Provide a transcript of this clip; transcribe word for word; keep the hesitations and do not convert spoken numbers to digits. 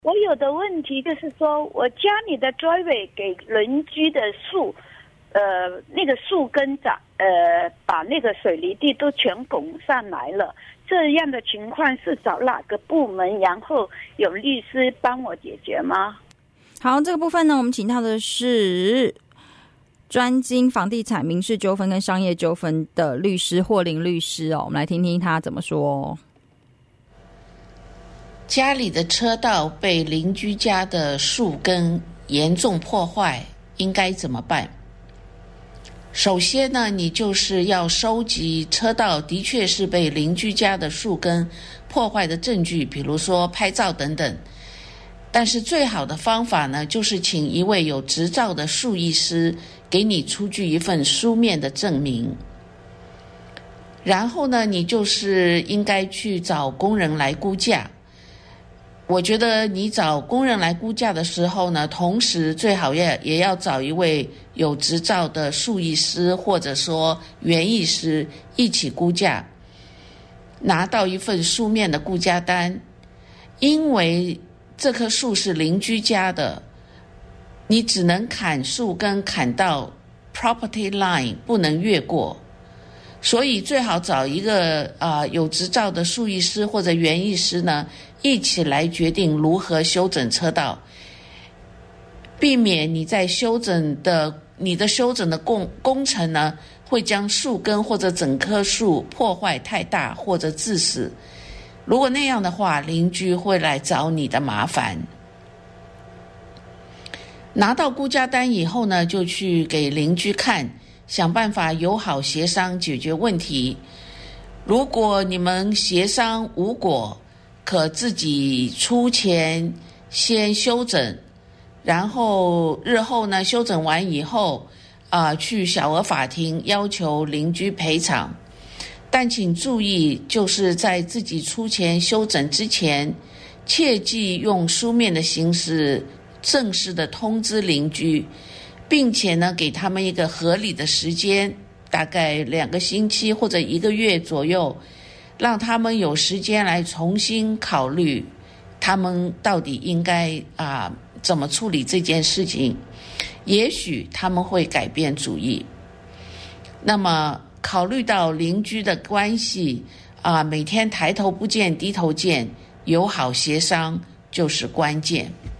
我有的问题就是说，我家里的 driveway 给邻居的树，呃，那个树根长，呃，把那个水泥地都全拱上来了。这样的情况是找哪个部门，然后有律师帮我解决吗？ 好，这个部分呢，我们请到的是专精房地产民事纠纷跟商业纠纷的律师霍林律师哦，我们来听听他怎么说。 家里的车道被邻居家的树根严重破坏，应该怎么办？首先呢，你就是要收集车道的确是被邻居家的树根破坏的证据，比如说拍照等等。但是最好的方法呢，就是请一位有执照的树艺师给你出具一份书面的证明。然后呢，你就是应该去找工人来估价。我觉得你找工人来估价的时候呢，同时最好也也要找一位有执照的树艺师或者说园艺师一起估价，拿到一份书面的估价单。因为这棵树是邻居家的，你只能砍树根砍到 property line， 不能越过。所以最好找一个啊、呃、有执照的树艺师或者园艺师呢，一起来决定如何修整车道，避免你在修整的你的修整的工工程呢，会将树根或者整棵树破坏太大或者致死。如果那样的话，邻居会来找你的麻烦。拿到估价单以后呢，就去给邻居看，想办法友好协商解决问题。如果你们协商无果，可自己出钱先修整，然后日后呢修整完以后啊、呃，去小额法庭要求邻居赔偿。但请注意，就是在自己出钱修整之前，切记用书面的形式正式的通知邻居，并且呢给他们一个合理的时间，大概两个星期或者一个月左右，让他们有时间来重新考虑他们到底应该啊、呃、怎么处理这件事情。也许他们会改变主意。那么考虑到邻居的关系啊、呃，每天抬头不见低头见，友好协商就是关键。